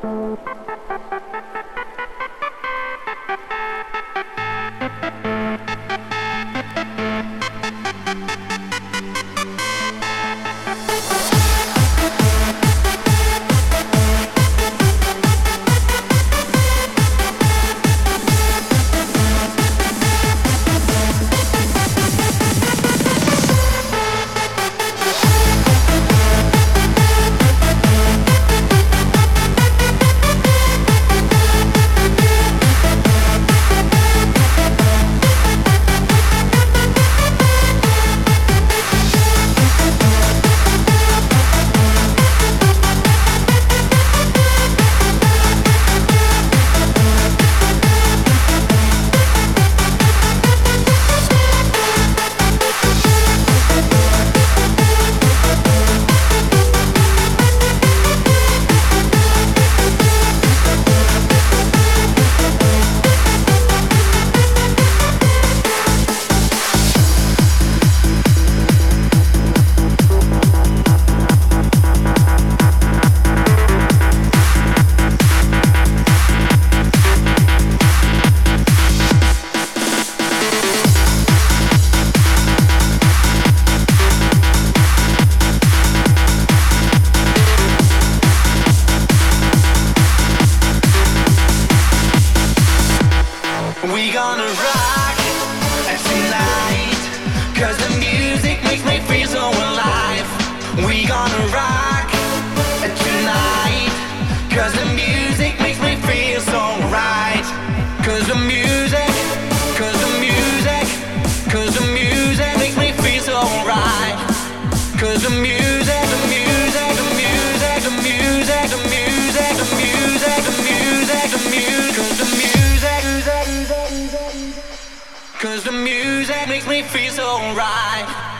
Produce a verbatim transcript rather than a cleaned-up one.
We gonna rock tonight, 'cause the music makes me feel so alive. We gonna rock tonight, 'cause the music makes me feel so right. 'Cause the music, 'cause the music, 'cause the music makes me feel so right. 'Cause the music, the music, the music, the music, the music, the music, the music, the music, 'cause the music, 'cause the music makes me feel so right.